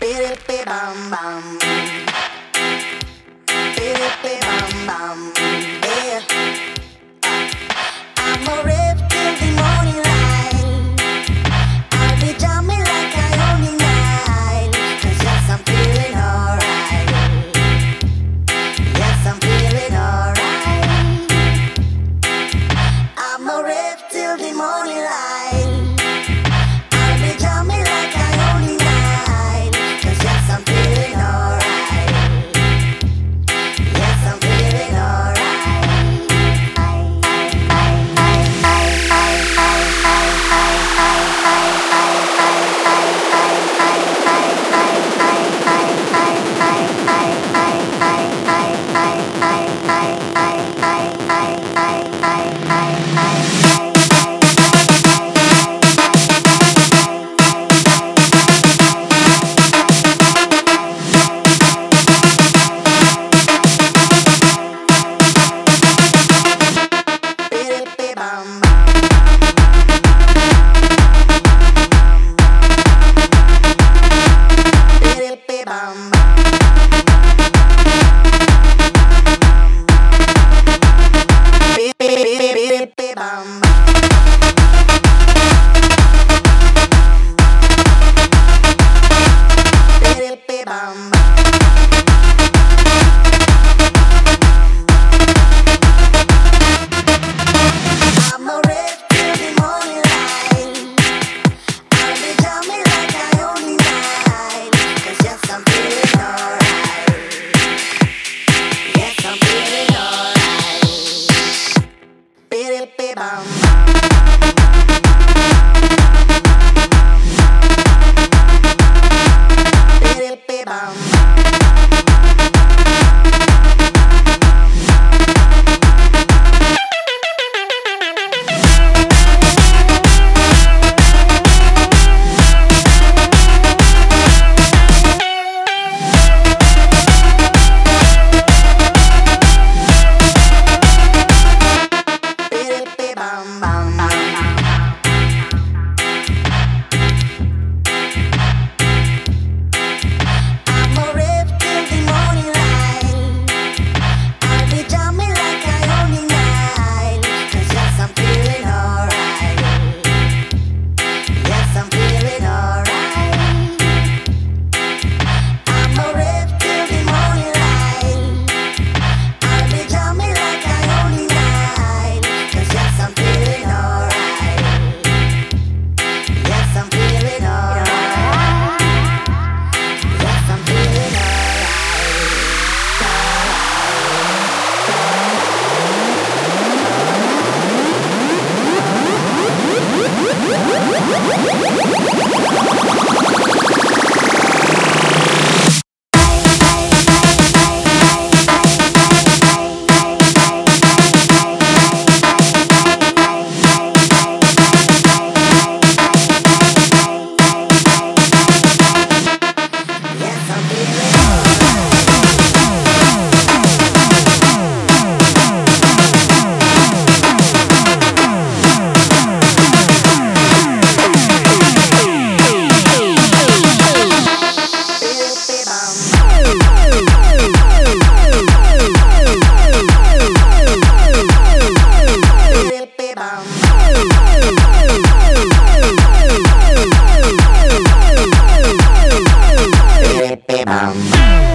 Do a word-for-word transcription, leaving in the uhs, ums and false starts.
Bam bam, bam bam, yeah. I'm a rip till the morning light. I'll be jumping like I own the night. 'Cause yes, I'm feeling alright. Yes, I'm feeling alright. I'm a rip till the morning light. I'll be jumping like I own the night. 'Cause yes, I'm feeling alright. Yes, I'm feeling alright. Bam.